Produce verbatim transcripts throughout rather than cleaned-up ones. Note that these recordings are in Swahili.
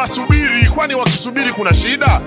wanasubiri, kwani wakisubiri kuna shida?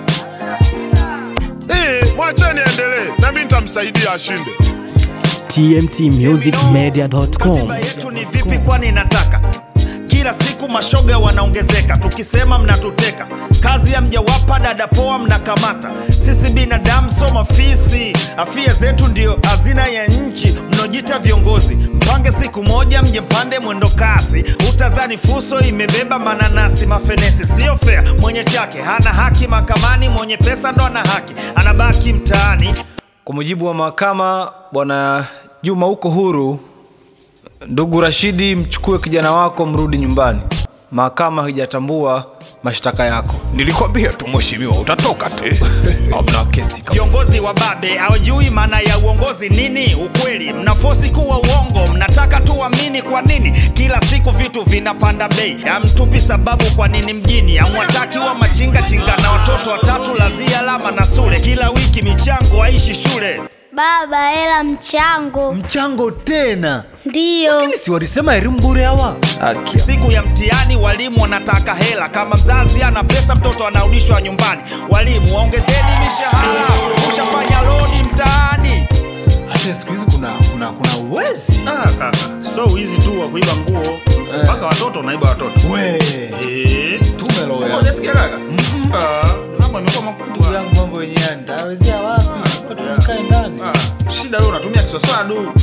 Eh, mwacheni endelee, na mimi nitamsaidia ashinde. T M T music media dot com. Katiba yetu ni vipi kwani nataka kila siku mashoga wanaongezeka, tukisema mnatuteka, kazi ya mjawapa dada poa mnakamata. Sisi binadamu so mafisi, afia zetu ndio hazina ya nchi. Mnojita viongozi, mpange siku moja mje mpande mwendo kasi. Utazani fuso imebeba mananasi, mafenesi sio fair. Mwenye chake hana haki mahakamani, mwenye pesa ndo ana haki, anabaki mtaani. Kwa mujibu wa mahakama, bwana Juma uko huru. Ndugu Rashidi, mchukue kijana wako mrudi nyumbani. Mahakama haijatambua mashtaka yako. Nilikwambia tu mheshimiwa utatoka tu. Hamna kesi kama. Viongozi wa babe hawajui maana ya uongozi nini. Ukweli mnafosi kuwa uongo, mnataka tuamini. Kwa nini kila siku vitu vinapanda bei? Hamtupi sababu kwa nini mjini hamwataki wa machinga chinga na watoto watatu lazia alama na sule. Kila wiki michango aishi shule. Baba, hela mchango. Mchango tena? Ndio. Lakini si walisema elimu bure hawa? Haki. Siku ya mtihani walimu wanataka hela. Kama mzazi ana pesa mtoto anarudishwa nyumbani. Walimu waongezeni mishahara, ushafanya lodi mtaani. Hata siku hizi kuna kuna kuna uwezi. Ah kaka, so wizi tu wa kuiba nguo. Mpaka eh, watoto naiba watoto. We. Eh, tumeloya. Unasikia kaka? Mhm. Ah, mambo yamekuwa makubwa. Yangu mambo yenyewe ndawezea wapi? Watu wakae ndani. Ah, shida wewe unatumia kiswaswadu.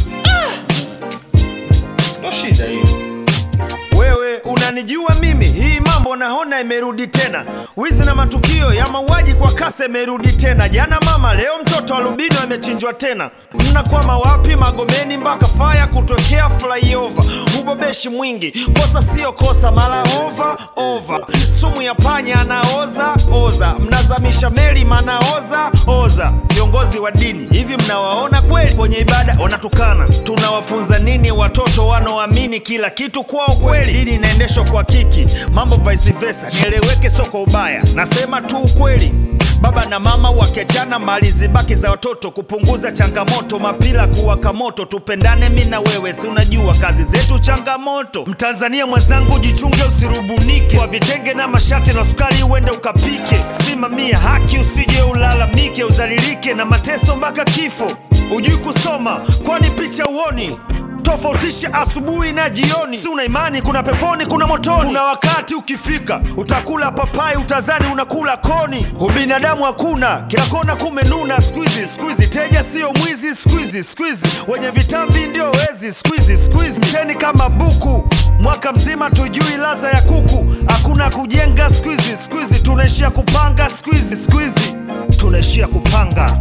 Ndo shida hiyo. Wewe unanijua mimi, hii mambo naona imerudi tena. Wizi na matukio ya mauaji kwa kasi imerudi tena. Jana mama, leo mtoto albino amechinjwa tena. Mnakwama wapi? Magomeni mpaka fire kutokea flyover. Ubobeshi mwingi, kosa sio kosa, mara over over. Sumu ya panya anaoza oza, mnazamisha meli manaoza oza. Viongozi wa dini hivi mnawaona kweli? Kwenye ibada wanatukana. Tunawafunza nini watoto wanaoamini kila kitu kwao kweli? Dini inaendeshwa kwa kiki, mambo vice versa. Nieleweke soko ubaya, nasema tu ukweli. Baba na mama wakiachana, mali zibaki za watoto. Kupunguza changamoto, mapila kuwaka moto. Tupendane mimi na wewe, si unajua kazi zetu changamoto. Mtanzania mwenzangu jichunge usirubunike kwa vitenge na mashati na sukari uende ukapike. Simamia haki usije ulalamike, uzalilike na mateso mpaka kifo. Ujui kusoma kwani picha uoni? Tofautisha asubuhi na jioni. Si una imani kuna peponi kuna motoni? Kuna wakati ukifika utakula papai utazani unakula koni. Ubinadamu hakuna, kila kona kumenuna. Squeezy squeezy, teja sio mwizi. Squeezy squeezy, wenye vitambi ndio wezi. Squeezy squeezy, mcheni kama buku. Mwaka mzima tujui laza ya kuku. Hakuna kujenga. Squeezy squeezy, tunaishia kupanga. Squeezy squeezy, tunaishia kupanga.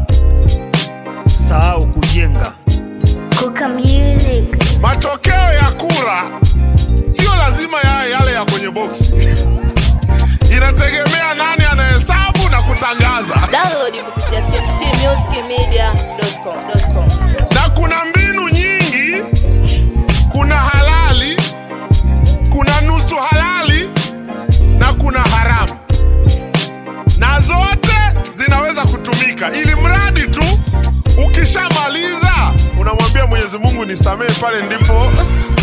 Sahau kujenga. Kuka music. Matokeo ya kura sio lazima yawe yale ya kwenye box. Inategemea nani anahesabu na kutangaza. Download kupitia T M T music media dot com. Na kuna mbinu nyingi. Kuna halali, kuna nusu halali, na kuna haramu. Na zote zinaweza kutumika, ili mradi tu ukishamaliza unamwambia Mwenyezi Mungu nisamehe, pale ndipo